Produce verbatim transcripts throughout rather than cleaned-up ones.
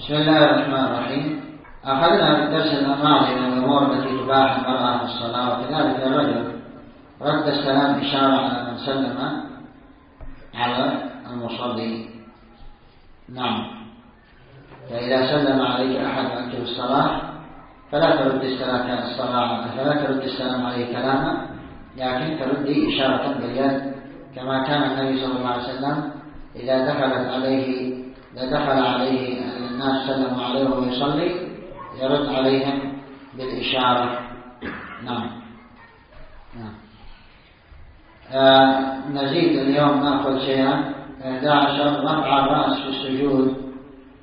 بسم الله الرحمن الرحيم. أخذنا في الدرس الماضي من الأمور التي تباح المرأة في الصلاة، وكذلك الرجل رد السلام إشارة على من سلم على المصلي. نعم، فإذا سلم عليك أحد وأنت في الصلاة فلا ترد الصلاة فلا ترد السلام عليه كلاما، لكن تردي إشارة باليد، كما كان النبي صلى الله عليه وسلم إذا دخلت عليه إذا دخل عليه الناس سلموا عليه وهو يصلي يرد عليهم بالإشارة. نعم. نعم. آه نزيد اليوم نأخذ شيئا. إحدى عشر رفع الرأس في السجود.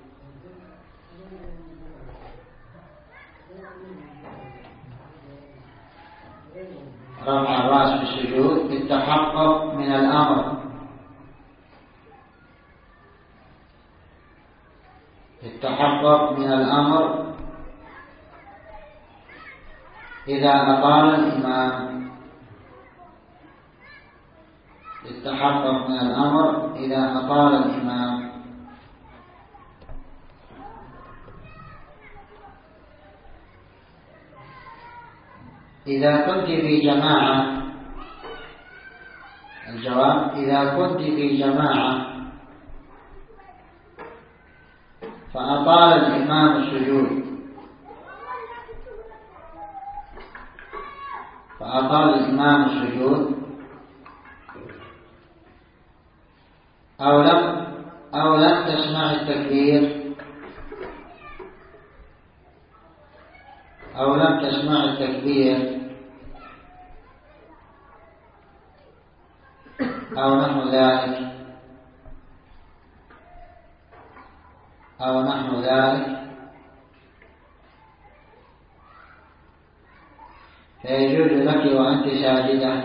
رفع الرأس في السجود بالتحقق من الأمر التحقق من الأمر إذا أطال الإمام التحقق من الأمر إذا أطال الإمام إذا كنت في جماعة. الجواب: إذا كنت في جماعة فأطال الإمام السجود فأطال الإمام السجود أو لم أو لم تسمع التكبير أو لم تسمع التكبير أو نحو ذلك أو نحو ذلك فيجوز لك وأنت ساجدة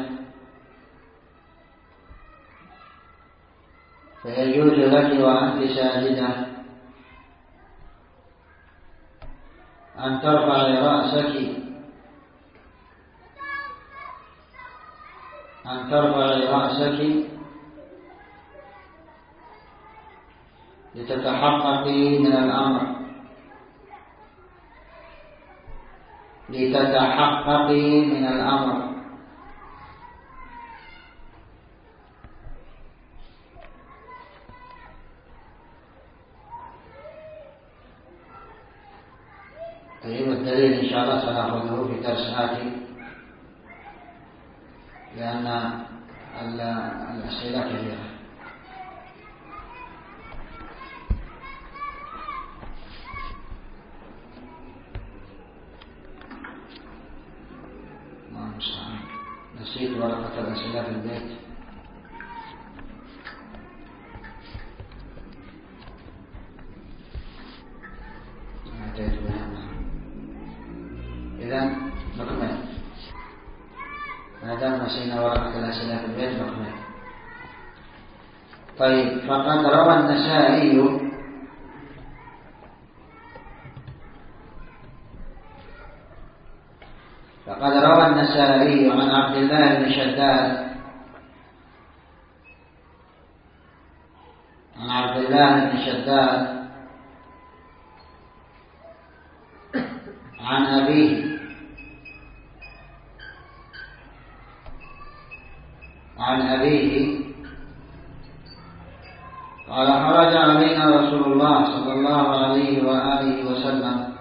فيجوز لك وأنت ساجدة أن ترفعي رأسك أن ترفعي رأسك لتتحققي من الأمر لتتحققي من الأمر طيب، الدليل إن شاء الله سنأخذه في درس آتي، لأن الأسئلة كثيرة. نسيت ورقة الأسئلة في البيت. أتيت بها. إذن نكمل. ما دام نسينا ورقة الأسئلة في البيت نكمل. طيب، فقد روى النسائي فقد روى النسائي عن عبد الله بن شداد عن عبد الله بن شداد عن أبيه عن أبيه قال: خرج علينا رسول الله صلى الله عليه وآله وسلم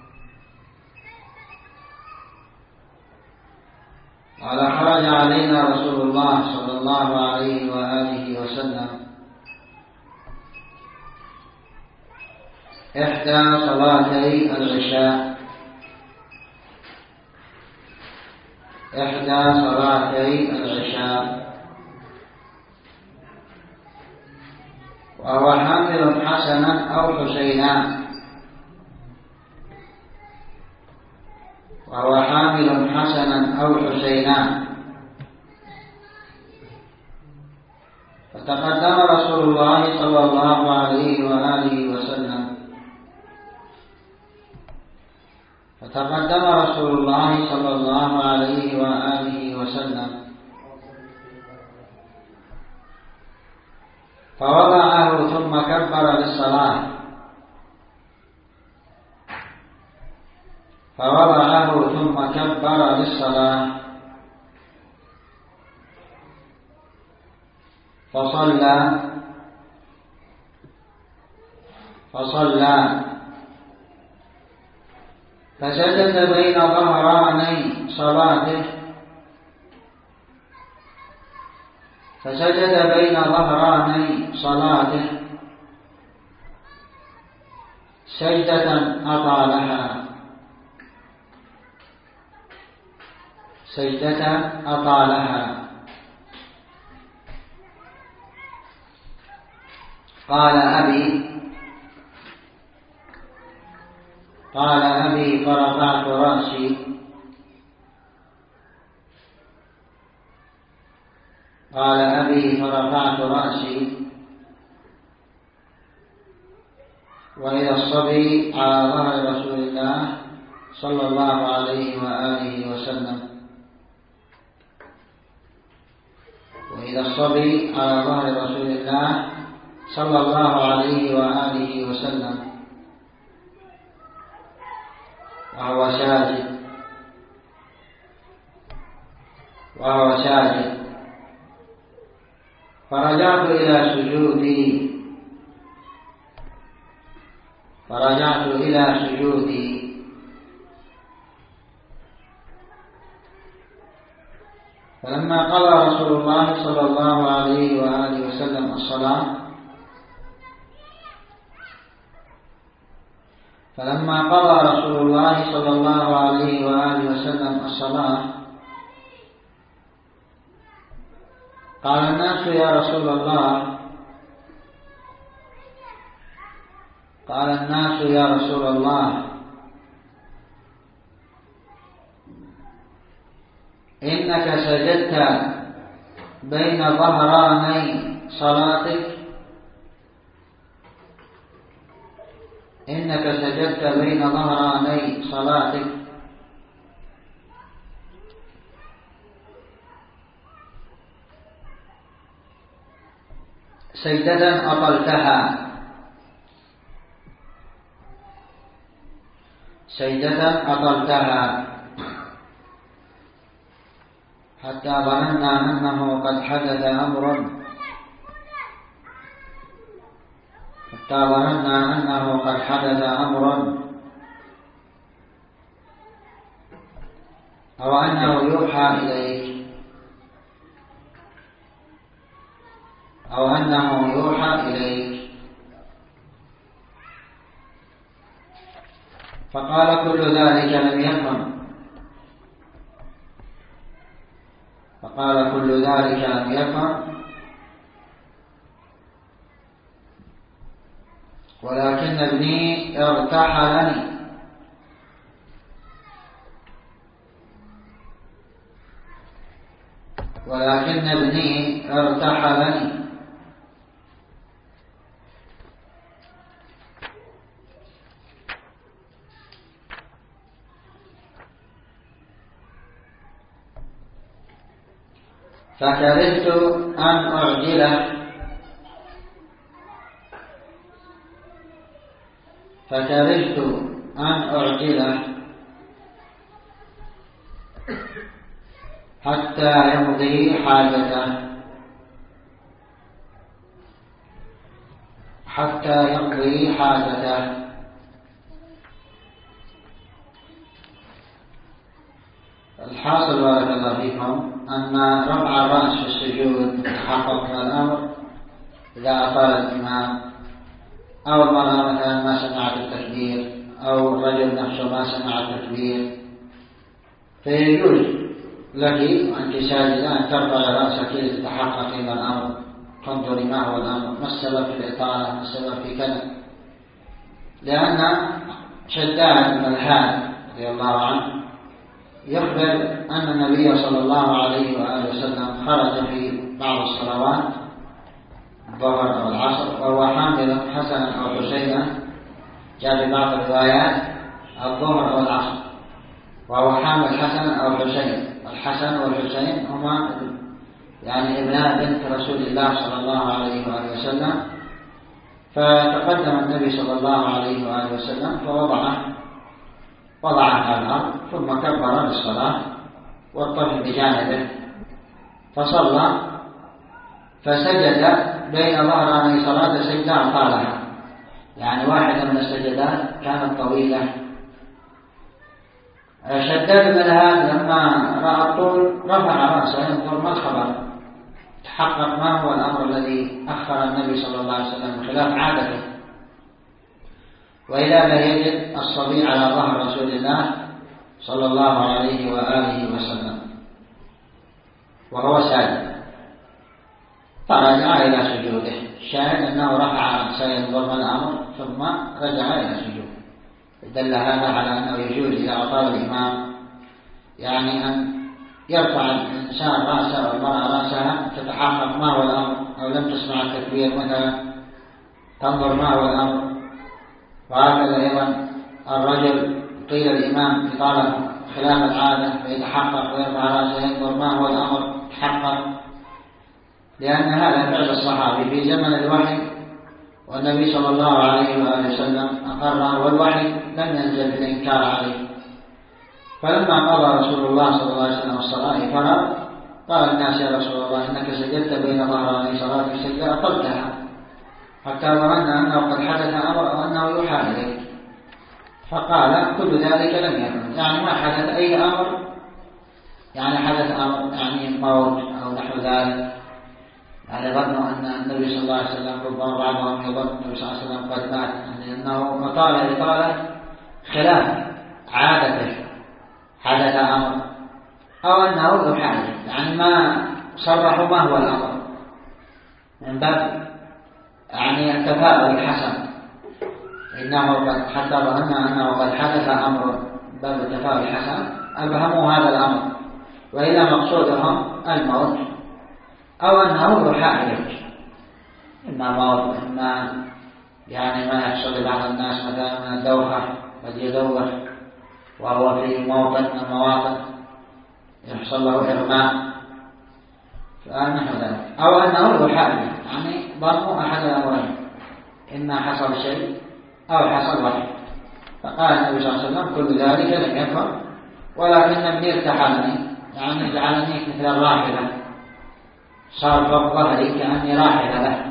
قال خرج علينا رسول الله صلى الله عليه وآله وسلم إحدى صلاتي العشاء إحدى صلاتي العشاء وهو حامل حسنا أو حسينا وهو حامل حسنا أو حسينا فتقدم رسول الله صلى الله عليه وآله وسلم فتقدم رسول الله صلى الله عليه وآله وسلم فوضعه ثم كبر للصلاة فوضعه ثم كبر للصلاة فصلى فصلى فسجد بين ظهراني صلاته فسجد بين ظهراني صلاته سجدة أطالها سجدة أطالها قال أبي قال أبي فرفعت رأسي قال أبي فرفعت رأسي وإذا الصبي على ظهر رسول الله صلى الله عليه وآله وسلم وإذا الصبي على ظهر رسول الله صلى الله عليه وآله وسلم وهو ساجد وهو ساجد فرجعت إلى سجودي فرجعت إلى سجودي فلما قضى رسول الله صلى الله عليه وآله وسلم الصلاة فلما قضى رسول الله صلى الله عليه وآله وسلم الصلاة قال الناس يا رسول الله قال الناس يا رسول الله إنك سجدت بين ظهراني صلاتك إنك سجدت بين ظهراني صلاتك سجدة أطلتها سجدة أطلتها حتى ظننا أنه قد حدث أمر حتى ظننا أنه قد حدث أمر أو أنه يوحى إليك أو أنه يوحى إليك فقال كل ذلك لم يكن فقال كل ذلك لم يكن ولكن ابني ارتحلني ولكن ابني ارتحلني فكرهت أن أعجله فكرهت أن أعجله حتى يمضي حاجته حتى يمضي حاجته الحاصل بارك الله فيكم أن رفع الرأس في السجود تحقق من الأمر إذا أطال الإمام أو المرأة مثلا ما سمعت التكبير أو الرجل نفسه ما سمع التكبير فيجوز لك وأنت ساجدة أن ترفع رأسك لتتحقق من الأمر تنظري ما هو الأمر ما السبب في الإطالة ما السبب في كذا لأن شداد بن الحارث رضي الله عنه يخبر أن النبي صلى الله عليه وآله وسلم خرج في بعض الصلوات الظهر أو العصر وهو حامل حسنا أو حسينا جاء في بعض الروايات الظهر أو العصر وهو حامل حسنا أو حسين الحسن والحسين هما يعني ابناء بنت رسول الله صلى الله عليه وآله وسلم فتقدم النبي صلى الله عليه وآله وسلم فوضعه وضعها على الأرض ثم كبر للصلاة والطفل بجانبه فصلى، فسجد بين ظهراني صلاة سجدة طالها، يعني واحدة من السجدات كانت طويلة. شداد بن هاد لما رأى الطول رفع رأسه ينظر ما الخبر، تحقق ما هو الأمر الذي أخر النبي صلى الله عليه وسلم بخلاف عادته، وإذا لا يجد الصبي على ظهر رسول الله صلى الله عليه وآله وسلم وهو ساجد، فرجع إلى سجوده. الشاهد أنه رفع رأسه ينظر ما الأمر ثم رجع إلى سجوده. دل هذا على أنه يجوز إذا أطال الإمام يعني أن يرفع الإنسان رأسه والمرأة رأسها تتحقق ما هو الأمر، أو لم تسمع التكبير مثلا تنظر ما هو الأمر. وهكذا أيضا الرجل طيل الإمام إطالة خلاف العادة فيتحقق ويرفع رأسه ينظر ما هو الأمر تحقق، لأن هذا فعل الصحابي في زمن الوحي والنبي صلى الله عليه وآله وسلم أقره والوحي لم ينزل في الإنكار عليه. فلما قضى رسول الله صلى الله عليه وسلم الصلاة فرغ قال الناس يا رسول الله إنك سجدت بين ظهراني صلاتك سجدة أطلتها حتى ظننا أنه قد حدث أمر أو أنه يوحى إليك، فقال كل ذلك لم يكن، يعني ما حدث أي أمر، يعني حدث أمر يعني موت أو نحو ذلك، يعني ظنوا أن النبي صلى الله عليه وسلم ربما بعضهم يظن النبي صلى الله عليه وسلم قد مات، يعني أنه أطال إطالة خلاف عادته حدث أمر أو أنه يحاول، يعني ما صرحوا ما هو الأمر من باب يعني التفاؤل الحسن، إنه قد حتى ظننا أنه قد حدث أمر باب التفاؤل الحسن أبهموا هذا الأمر، وإلى مقصودهم الموت أو أنه يحاول، إما موت إما يعني ما يحصل لبعض الناس مثلا من الدوخة قد يدوخ وهو في موطن من المواطن يحصل له إغماء فنحو ذلك، أو أنه يحاول، يعني ظنوا أحد الأمرين إما حصل شيء أو حصل وحي. فقال النبي صلى الله عليه وسلم كل ذلك لم يكن ولكن ابني ارتحلني، يعني جعلني مثل الراحلة، صار فوق ظهري كأني راحلة له،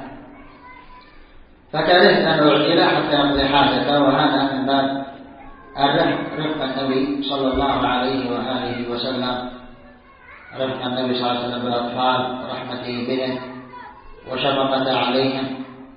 فكرهت أن أعجله حتى يقضي حاجته. وهذا من باب الرفق، رفق النبي صلى الله عليه وآله وسلم، رفق النبي صلى الله عليه وسلم بالأطفال ورحمته بهم وشفقته عليهم،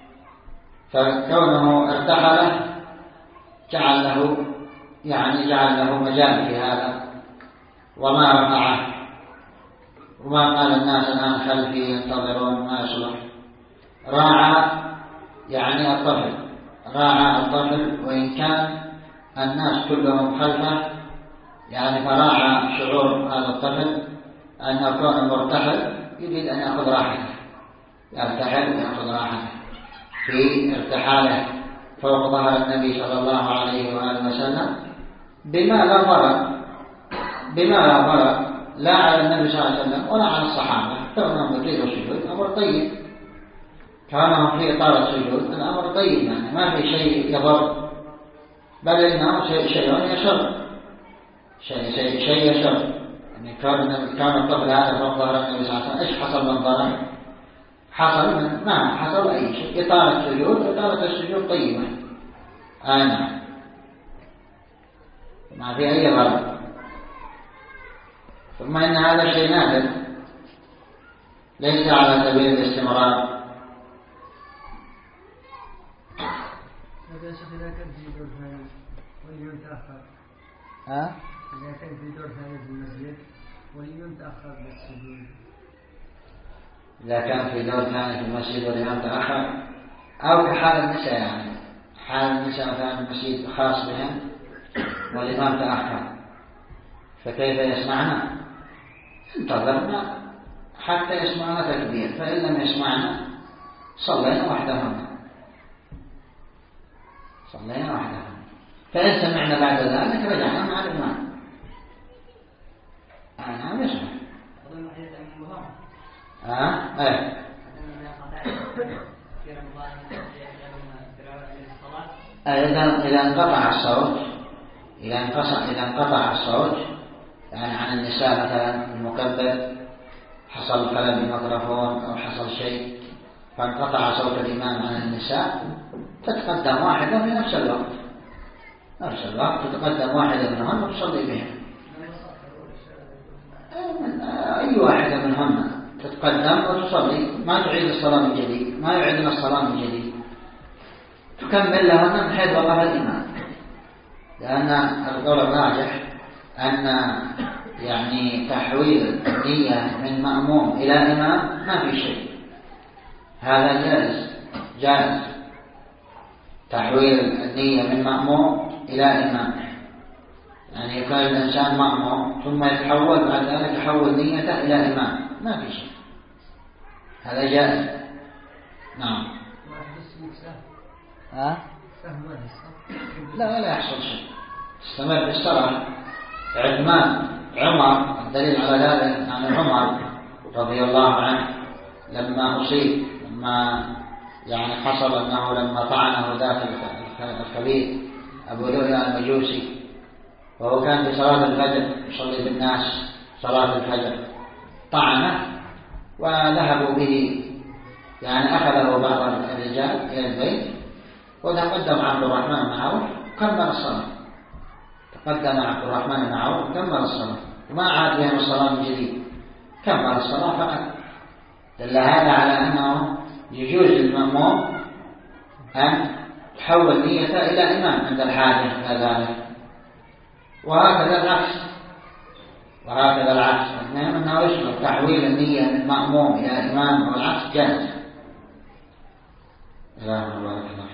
فكونه ارتحله جعل له يعني جعل له مجال في هذا وما رفعه، وما قال الناس الآن خلفي ينتظرون ما يصلح. راعى يعني الطفل، راعى الطفل وإن كان الناس كلهم خلفه، يعني فراعى شعور هذا الطفل أنه كون مرتحل يريد أن يأخذ راحته، يرتحل ويأخذ راحته في ارتحاله فوق ظهر النبي صلى الله عليه وآله وسلم بما لا ضرر، بما لا ضرر لا على النبي صلى الله عليه وسلم ولا على الصحابة، كونهم يطيلوا السجود أمر طيب، كونهم في إطالة السجود الأمر طيب، يعني ما في شيء يضر، بل إنه شيء شيء يشر، شيء شيء شيء يشر، يعني كون كون الطفل هذا فوق ظهر النبي صلى الله عليه وسلم إيش حصل من ضرر؟ حصل من ما حصل أي شيء، إطالة السجود، إطالة السجود طيبة، آه نعم ما في أي ضرر. ثم إن هذا شيء نادر ليس على سبيل الاستمرار. إذا كان في دور ثاني واليوم تأخر، ها؟ إذا كان في دور ثاني في المسجد واليوم تأخر بالسجود، إذا كان في دور ثاني في المسجد والإمام تأخر، أو كحال النساء، يعني حال النساء مثلا المسجد خاص بهم والإمام تأخر فكيف يسمعنا؟ انتظرنا حتى يسمعنا تكبير، فإن لم يسمعنا صلينا وحدهما صلينا وحدهما فإن سمعنا بعد ذلك رجعنا مع الإمام. أنا يسمع اه ايه اذا اذا انقطع الصوت إذا انقطع إذا انقطع الصوت يعني عن النساء مثلا المكبر، حصل خلل بميكروفون أو حصل شيء فانقطع صوت الإمام عن النساء، تتقدم واحدة في نفس الوقت نفس الوقت تتقدم واحدة منهن وتصلي بها. أي واحدة منهن تتقدم وتصلي، ما تعيد الصلاة من جديد، ما يعيدنا الصلاة من جديد، تكمل لهن من حيث وقف الإمام. لأن القول الراجح أن يعني تحويل النية من مأموم إلى إمام ما في شيء، هذا جائز جائز تحويل النية من مأموم إلى إمام، يعني يكون الإنسان مأموم ثم يتحول بعد ذلك يحول نيته إلى إمام، ما في شيء، هذا جائز. نعم. ها؟ لا لا يحصل شيء، استمر في الصلاة. عثمان عمر الدليل على ذلك عن عمر رضي الله عنه لما أصيب، لما يعني حصل أنه لما طعنه ذاك الخبيث أبو لؤلؤ المجوسي، وهو كان في صلاة الفجر يصلي بالناس صلاة الفجر، طعنه وذهبوا به، يعني أخذه بعض الرجال إلى البيت وتقدم عبد الرحمن بن عوف كمل الصلاة، تقدم عبد الرحمن بن عوف كمل الصلاة وما عاد بهم الصلاة من جديد، كمل الصلاة فقط. دل هذا على أنه يجوز للمأموم أن تحول نيته إلى إمام عند الحاجة إلى ذلك، وهكذا العكس وهكذا العكس المهم أنه يشمل تحويل النية من مأموم إلى إمام والعكس جائز. لا الله